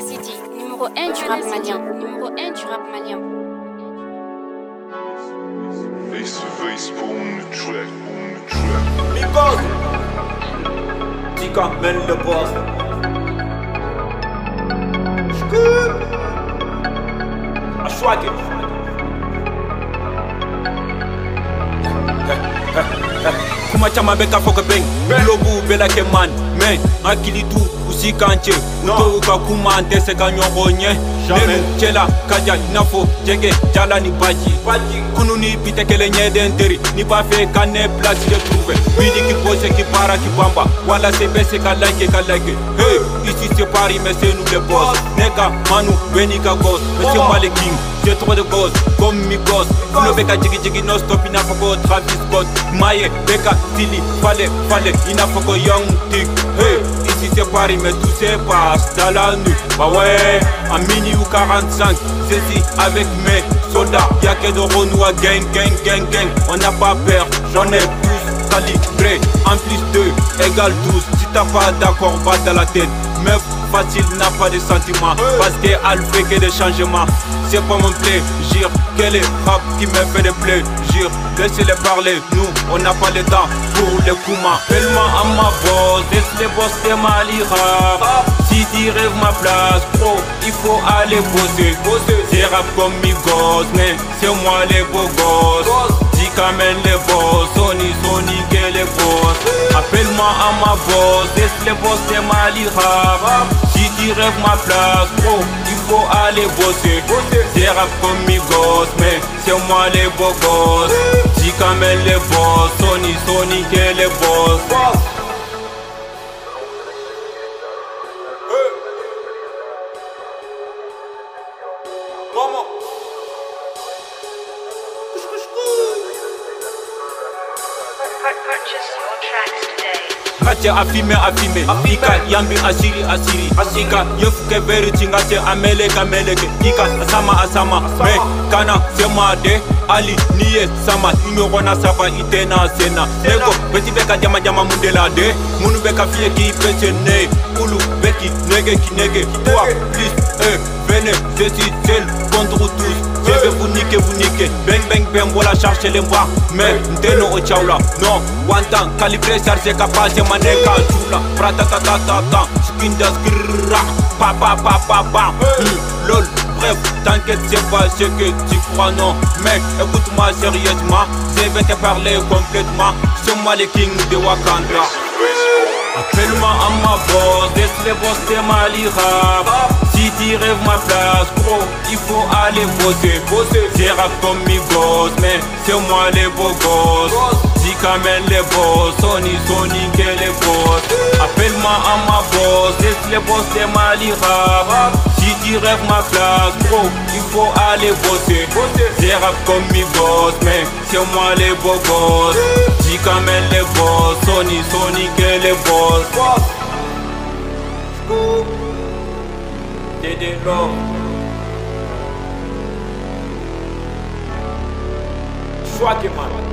City, numéro 1 du rap malien. Numéro 1 du rap malien. Face to face, on the track, on the track. Big boss, Tika, mène le boss. Scoop, Ashwaki. Kuma chama beka foka beng, globu bela ke man, men akili tu usikanche, uto uka kuma antese kanyoronye. Nenu chela kaja inafo jenge jala ni baji. Kunu ni pite kele nyede nteri, ni pa fe kane place de trouver. Bidi ki pose ki para ki bamba, wala se bese ka like. Hey, ici c'est Paris mais c'est nous les boss. Neka manu benika ghost, mais c'est moi le king. J'ai trop de gosses, comme mi gosse. Kuno beka jigi no stop inafoko Travis Scott. Maye beka stili, fale inafoko young tick. Hey, ici c'est Paris mais tout se passe dans la nuit. Bah ouais, en mini ou 45, ceci avec mes soldats. Y'a que de Renoir, gang. On n'a pas peur, j'en ai plus calibré. En plus 2 égale 12. Si t'as pas d'accord, va dans la tête. Meuf facile n'a pas de sentiments, parce qu'elle fait que des changements. C'est pas mon plaisir, quel est rap qui me fait des plaisirs. Laissez-les parler, nous on n'a pas le temps pour les kouma. Appelle-moi à ma boss, laisse les boss de Malira. Si tu rêves ma place, pro, il faut aller bosser. C'est rap comme mes gosses, mais c'est moi les beaux gosses. Dis quand même les boss, Sony, que les boss. Appelle-moi à ma boss, laisse les boss de Malira. Si tu rêves ma place, pro, il faut aller bosser. C'est rap comme mes gosses, mais c'est moi les beaux gosses. Dis quand même les boss, Sony, que les boss. Maman. Purchase your tracks today. Ngate afime Ika yambi asiri Ika yefuke veri chingate ameleke Ika asama me kana sema de Ali niye sama inyogona sapa itena sena Nego beti beka jama mundela de Munu beka fie ki peche ne Ulu beki nege Toi please venez je suis seul contre tous. Je vais vous niquer. Bang, voilà chercher les bois. Mais n'teno au chaula. Non, wantan, calibré, chargé, capable, c'est maneka, chula. Pratatatata, skinda, skirra. Pa. Lol, bref, t'inquiète, c'est pas ce que tu crois, non. Mec, écoute-moi sérieusement. Je vais te parler complètement. C'est moi le king de Wakanda. Appelle-moi à ma boss, laisse les boss de Malira. Si tu rêves ma place, gros, il faut aller bosser. C'est rap comme mes gosses, mais c'est moi les beaux gosses. Dis quand même les boss, Sony, que les boss. Appelle-moi à ma boss, laisse les boss de Malira. Si tu rêves ma place, gros, il faut aller bosser. C'est rap comme mes gosses, mais c'est moi les beaux gosses. Dis quand même les boss, Sony, que les boss. Scoop, Dédé Love, Chouaké man.